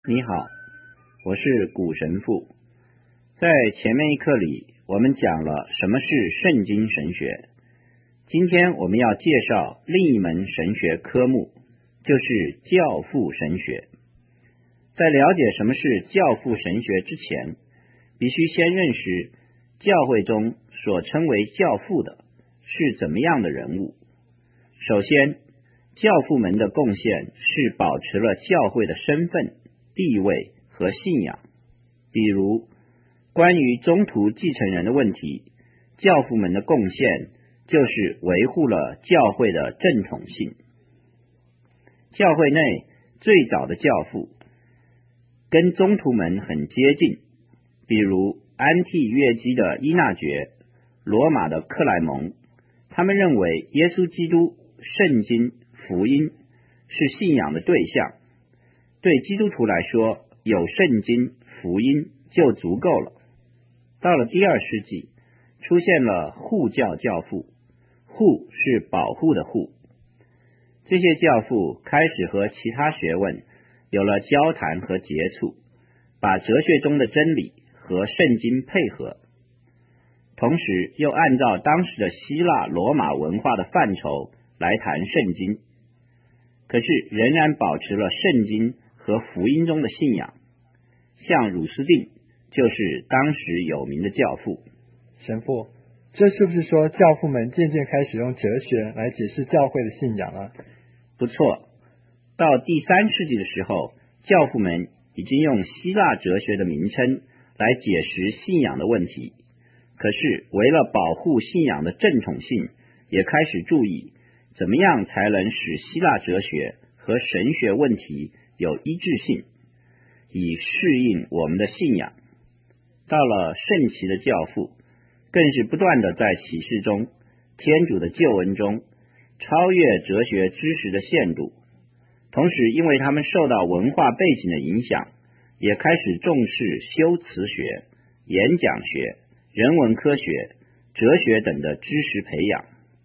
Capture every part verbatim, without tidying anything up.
你好，我是古神父。在前面一课里，我们讲了什么是圣经神学。今天我们要介绍另一门神学科目，就是教父神学。在了解什么是教父神学之前，必须先认识教会中所称为教父的是怎么样的人物。首先，教父们的贡献是保持了教会的身份、地位和信仰。比如，关于中途继承人的问题，教父们的贡献就是维护了教会的正统性。教会内最早的教父跟宗徒们很接近，比如安提约基的依纳爵、罗马的克莱蒙，他们认为耶稣基督、圣经、福音是信仰的对象。对基督徒来说，有圣经、福音就足够了。到了第二世纪，出现了护教教父，护是保护的护。这些教父开始和其他学问有了交谈和接触，把哲学中的真理和圣经配合，同时又按照当时的希腊罗马文化的范畴来谈圣经，可是仍然保持了圣经和福音中的信仰。像儒斯定就是当时有名的教父。 神父，这是不是说教父们渐渐开始用哲学来解释教会的信仰啊？ 不错，到第三世纪的时候，教父们已经用希腊哲学的名称来解释信仰的问题，可是为了保护信仰的正统性，也开始注意怎么样才能使希腊哲学和神学问题有一致性，以适应我们的信仰。到了圣奇的教父，更是不断的在启示中、天主的救恩中超越哲学知识的限度，同时因为他们受到文化背景的影响，也开始重视修辞学、演讲学、人文科学、哲学等的知识培养。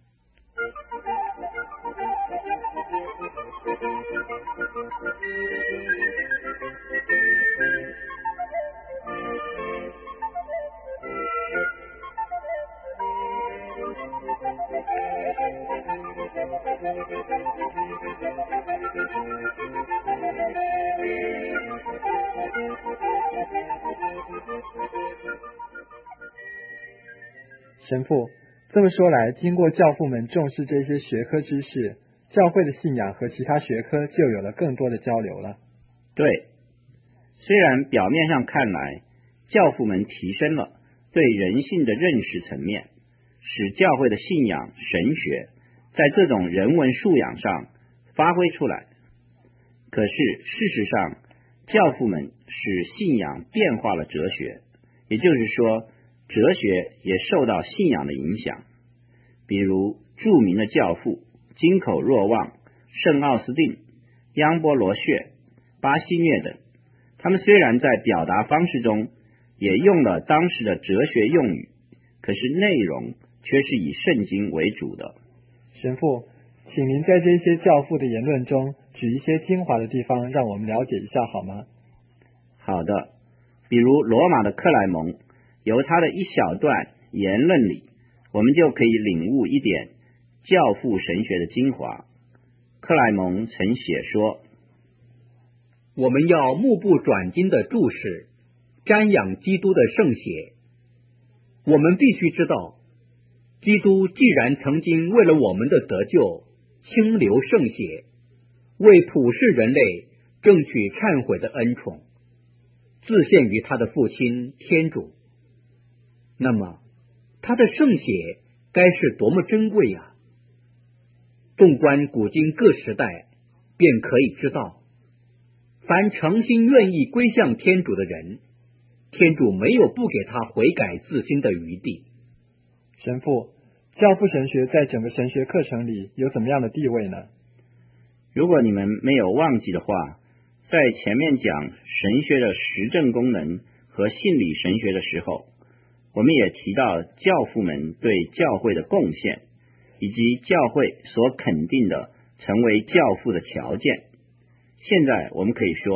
神父，这么说来，经过教父们重视这些学科知识，教会的信仰和其他学科就有了更多的交流了。 对，虽然表面上看来，教父们提升了对人性的认识层面，使教会的信仰、神学在这种人文素养上发挥出来，可是事实上，教父们使信仰变化了哲学，也就是说，哲学也受到信仰的影响。比如著名的教父金口若望、圣奥斯定、央波罗血、巴西涅等，他们虽然在表达方式中也用了当时的哲学用语，可是内容却是以圣经为主的。 神父，请您在这些教父的言论中举一些精华的地方，让我们了解一下好吗？ 好的，比如罗马的克莱蒙，由他的一小段言论里，我们就可以领悟一点教父神学的精华。克莱蒙曾写说， 我们要目不转睛的注视、瞻仰基督的圣血。我们必须知道，基督既然曾经为了我们的得救倾流圣血，为普世人类争取忏悔的恩宠，自献于他的父亲天主，那么他的圣血该是多么珍贵呀！纵观古今各时代，便可以知道，凡诚心愿意归向天主的人，天主没有不给他悔改自新的余地。 神父，教父神学在整个神学课程里有怎么样的地位呢？ 如果你们没有忘记的话，在前面讲神学的实证功能和信理神学的时候，我们也提到教父们对教会的贡献，以及教会所肯定的成为教父的条件。现在我们可以说，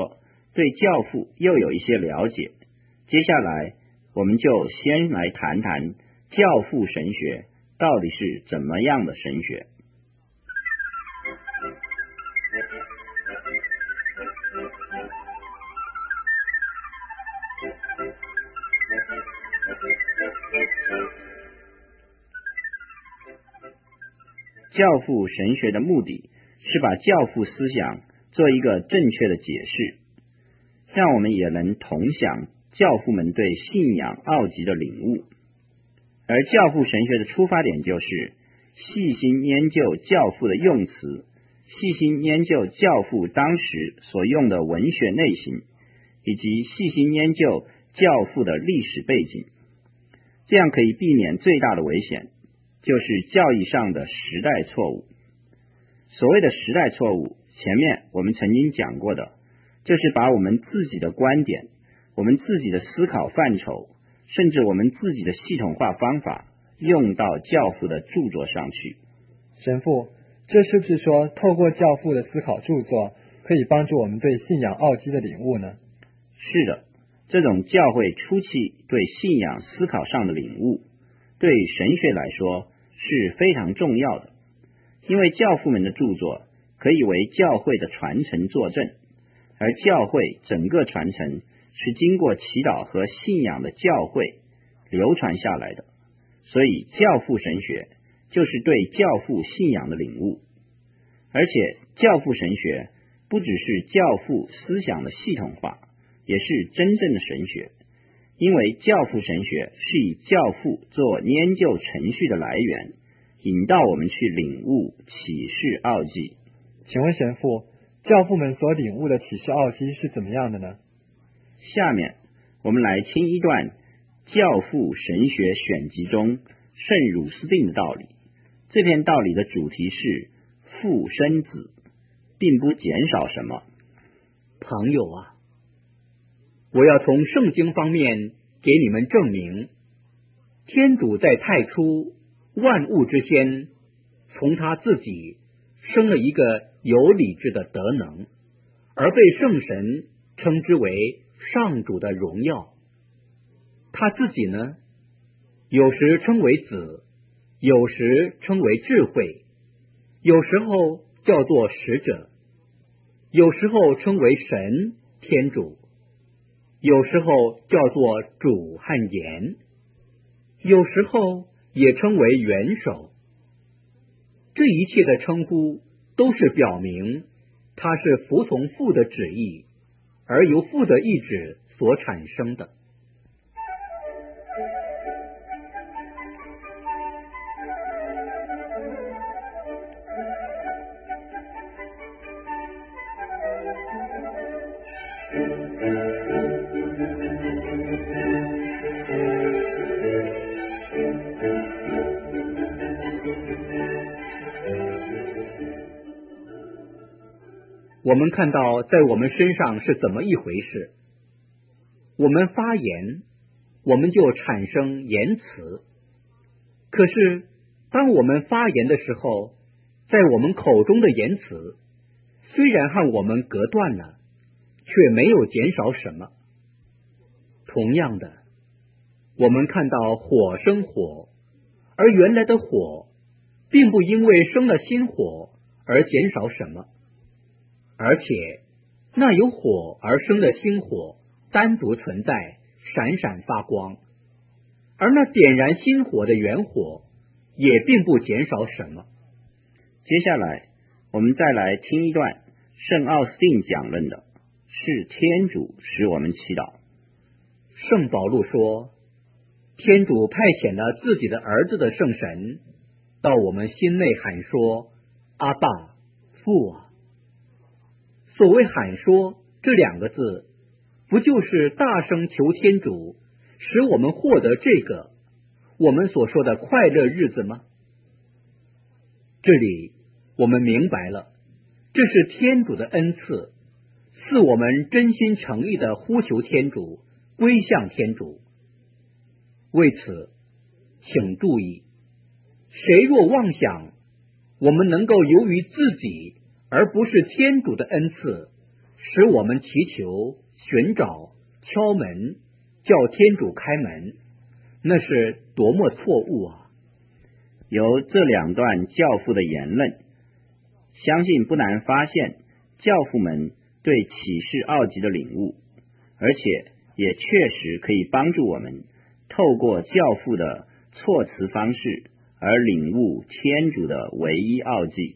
对教父又有一些了解。接下来我们就先来谈谈教父神学到底是怎么样的神学。教父神学的目的是把教父思想做一个正确的解释，让我们也能同享教父们对信仰奥极的领悟。而教父神学的出发点就是细心研究教父的用词，细心研究教父当时所用的文学类型，以及细心研究教父的历史背景，这样可以避免最大的危险，就是教义上的时代错误。所谓的时代错误，前面我们曾经讲过的，就是把我们自己的观点，我们自己的思考范畴，甚至我们自己的系统化方法用到教父的著作上去。 神父，这是不是说透过教父的思考著作可以帮助我们对信仰奥基的领悟呢？ 是的，这种教会初期对信仰思考上的领悟，对神学来说是非常重要的，因为教父们的著作可以为教会的传承作证，而教会整个传承是经过祈祷和信仰的教会流传下来的，所以教父神学就是对教父信仰的领悟。而且教父神学不只是教父思想的系统化，也是真正的神学，因为教父神学是以教父做研究程序的来源，引导我们去领悟启示奥迹。 请问神父，教父们所领悟的启示奥迹是怎么样的呢？ 下面我们来听一段教父神学选集中圣汝斯定的道理。这篇道理的主题是父生子，并不减少什么。 朋友啊，我要从圣经方面给你们证明，天主在太初万物之先，从他自己生了一个有理智的德能，而被圣神称之为上主的荣耀。他自己呢，有时称为子，有时称为智慧，有时候叫做使者，有时候称为神天主，有时候叫做主和言，有时候也称为元首。这一切的称呼都是表明他是服从父的旨意，而由父的意志所产生的。我们看到在我们身上是怎么一回事。我们发言，我们就产生言辞。可是当我们发言的时候，在我们口中的言辞虽然和我们隔断了，却没有减少什么。同样的，我们看到火生火，而原来的火并不因为生了新火而减少什么，而且那由火而生的新火单独存在，闪闪发光，而那点燃新火的原火也并不减少什么。 接下来我们再来听一段圣奥斯定讲论的，是天主使我们祈祷。 圣保禄说，天主派遣了自己的儿子的圣神到我们心内喊说，阿爸，父啊。所谓喊说这两个字，不就是大声求天主使我们获得这个我们所说的快乐日子吗？这里我们明白了，这是天主的恩赐，赐我们真心诚意的呼求天主，归向天主。为此，请注意，谁若妄想我们能够由于自己而不是天主的恩赐， 使我们祈求、寻找、敲门，叫天主开门，那是多么错误啊！ 由这两段教父的言论，相信不难发现教父们对启示奥迹的领悟，而且也确实可以帮助我们透过教父的措辞方式而领悟天主的唯一奥迹。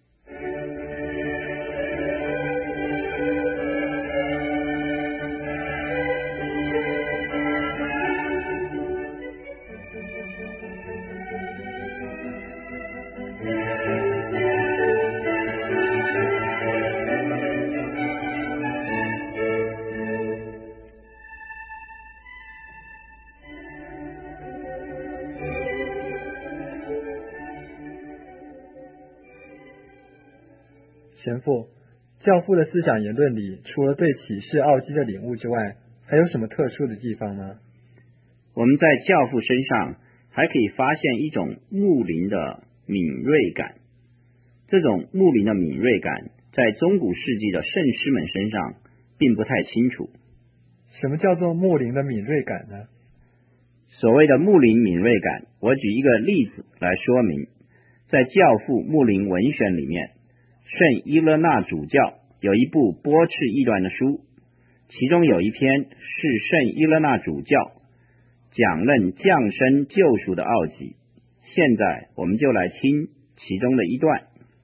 神父，教父的思想言论里，除了对启示奥迹的领悟之外，还有什么特殊的地方吗？ 我们在教父身上还可以发现一种牧灵的敏锐感，这种牧灵的敏锐感在中古世纪的圣师们身上并不太清楚。 什么叫做牧灵的敏锐感呢？ 所谓的牧灵敏锐感，我举一个例子来说明。在教父牧灵文选里面，圣伊勒纳主教有一部驳斥异端的书，其中有一篇是圣伊勒纳主教讲论降生救赎的奥迹。现在我们就来听其中的一段。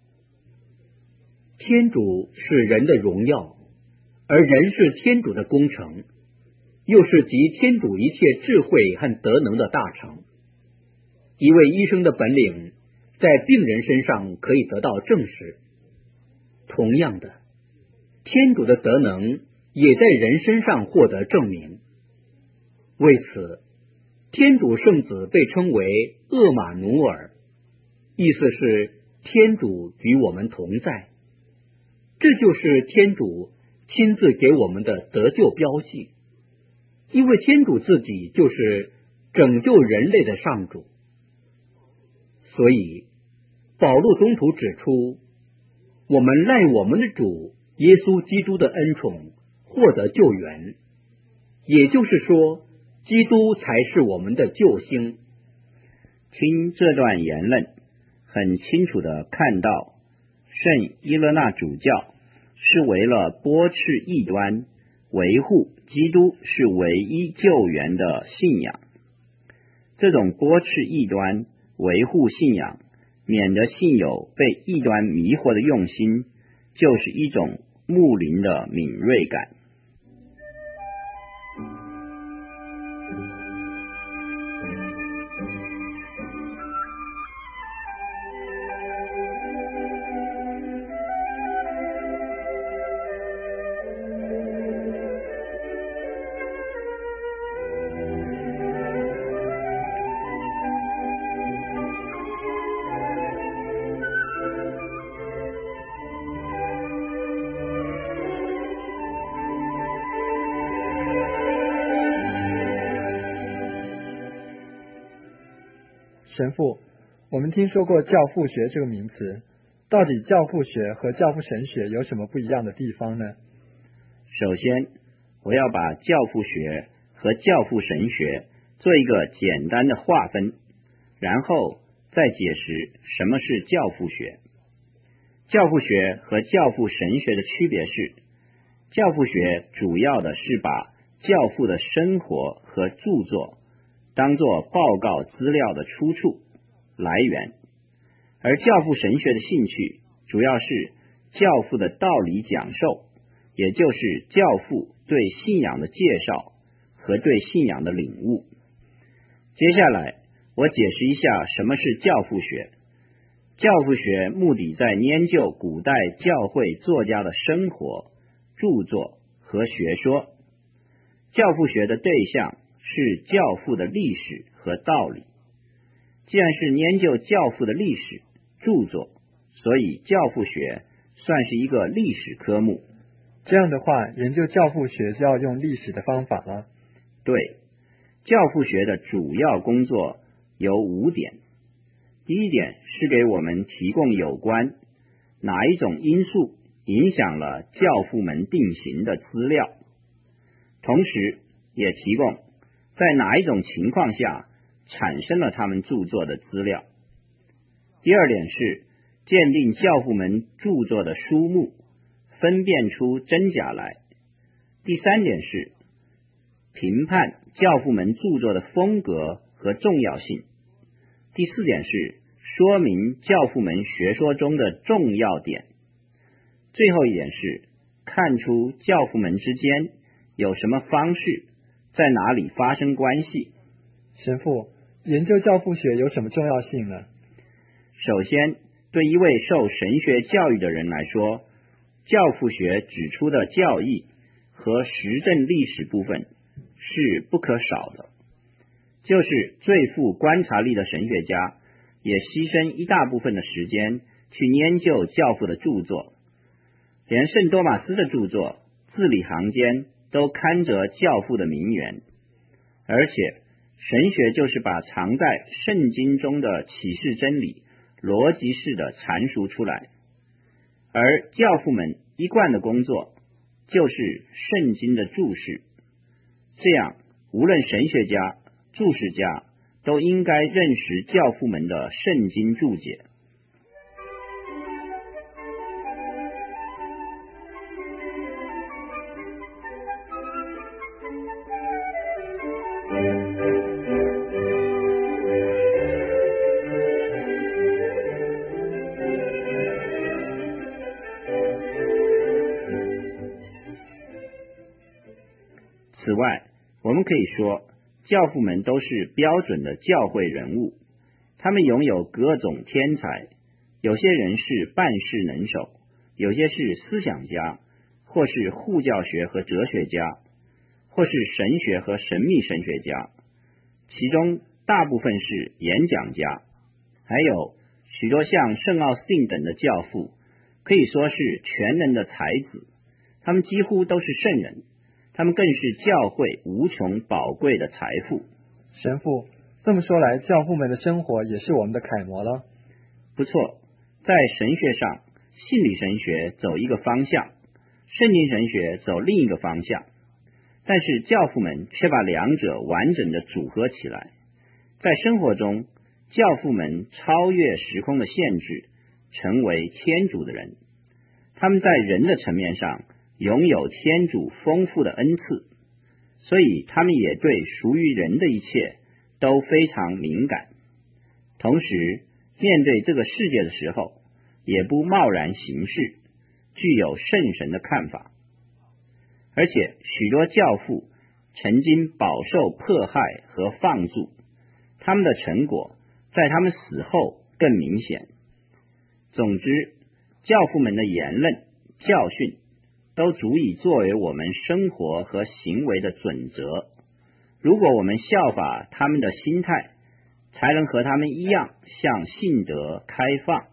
天主是人的荣耀，而人是天主的工程，又是集天主一切智慧和德能的大成。一位医生的本领在病人身上可以得到证实，同样的，天主的德能也在人身上获得证明。为此，天主圣子被称为厄马努尔，意思是天主与我们同在。这就是天主亲自给我们的得救标记，因为天主自己就是拯救人类的上主。所以保禄宗徒指出，我们赖我们的主耶稣基督的恩宠获得救援，也就是说，基督才是我们的救星。 听这段言论，很清楚地看到圣伊勒纳主教是为了驳斥异端，维护基督是唯一救援的信仰。这种驳斥异端，维护信仰，免得信友被异端迷惑的用心，就是一种牧灵的敏锐感。 神父，我们听说过教父学这个名词，到底教父学和教父神学有什么不一样的地方呢？ 首先，我要把教父学和教父神学做一个简单的划分，然后再解释什么是教父学。教父学和教父神学的区别是，教父学主要的是把教父的生活和著作当作报告资料的出处来源，而教父神学的兴趣主要是教父的道理讲授，也就是教父对信仰的介绍和对信仰的领悟。接下来我解释一下什么是教父学。教父学目的在研究古代教会作家的生活、著作和学说。教父学的对象是教父的历史和道理。既然是研究教父的历史、著作，所以教父学算是一个历史科目。 这样的话，研究教父学就要用历史的方法了。 对，教父学的主要工作有五点。第一点是给我们提供有关哪一种因素影响了教父们定型的资料，同时也提供在哪一种情况下产生了他们著作的资料。第二点是鉴定教父们著作的书目，分辨出真假来。第三点是评判教父们著作的风格和重要性。第四点是说明教父们学说中的重要点。最后一点是看出教父们之间有什么方式，在哪里发生关系。 神父，研究教父学有什么重要性呢？ 首先，对一位受神学教育的人来说，教父学指出的教义和实证历史部分是不可少的。就是最富观察力的神学家也牺牲一大部分的时间去研究教父的著作，连圣多马斯的著作字里行间都刊着教父的名言。而且神学就是把藏在圣经中的启示真理逻辑式的阐述出来，而教父们一贯的工作就是圣经的注释。这样无论神学家注释家都应该认识教父们的圣经注解。此外，我们可以说教父们都是标准的教会人物，他们拥有各种天才，有些人是办事能手，有些是思想家，或是护教学和哲学家，或是神学和神秘神学家，其中大部分是演讲家，还有许多像圣奥斯定等的教父，可以说是全能的才子，他们几乎都是圣人，他们更是教会无穷宝贵的财富。 神父，这么说来，教父们的生活也是我们的楷模了。 不错，在神学上，信理神学走一个方向，圣经神学走另一个方向，但是教父们却把两者完整的组合起来。在生活中，教父们超越时空的限制，成为天主的人。他们在人的层面上拥有天主丰富的恩赐，所以他们也对属于人的一切都非常敏感。同时，面对这个世界的时候，也不贸然行事，具有圣神的看法。而且许多教父曾经饱受迫害和放逐，他们的成果在他们死后更明显。总之，教父们的言论、教训都足以作为我们生活和行为的准则。如果我们效法他们的心态，才能和他们一样向信德开放。